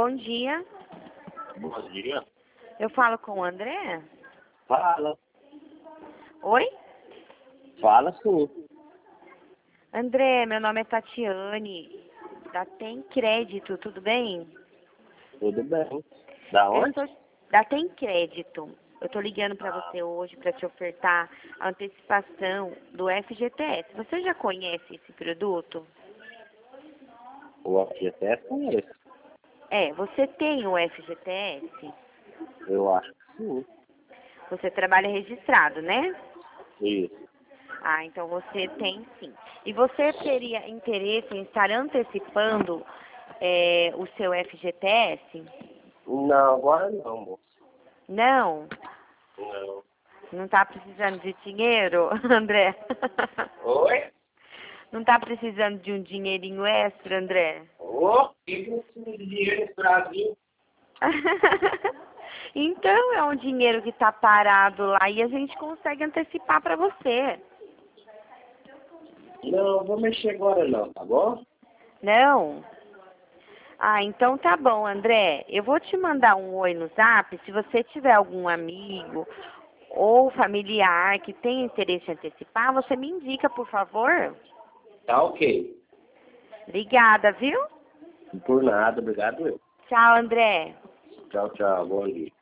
Bom dia. Bom dia. Eu falo com o André? Fala. Oi? Fala sim. André, meu nome é Tatiane. Da Tem Crédito, tudo bem? Tudo bem. Da Eu onde? sou da Tem Crédito. Eu tô ligando para você hoje para te ofertar a antecipação do FGTS. Você já conhece esse produto? O FGTS conheço. Você tem o FGTS? Eu acho que sim. Você trabalha registrado, né? Isso. Ah, então você tem sim. E você teria interesse em estar antecipando o seu FGTS? Não, agora não, moço. Não? Não. Não está precisando de dinheiro, André? Oi? Não está precisando de um dinheirinho extra, André? Ô, que precisa de dinheiro nesse Brasil? Então é um dinheiro que está parado lá e a gente consegue antecipar para você. Não, vou mexer agora não, tá bom? Não? Ah, então tá bom, André. Eu vou te mandar um oi no Zap. Se você tiver algum amigo ou familiar que tenha interesse em antecipar, você me indica, por favor. Tá ok. Obrigada, viu? Por nada, obrigado eu. Tchau, André. Tchau, tchau. Bom dia.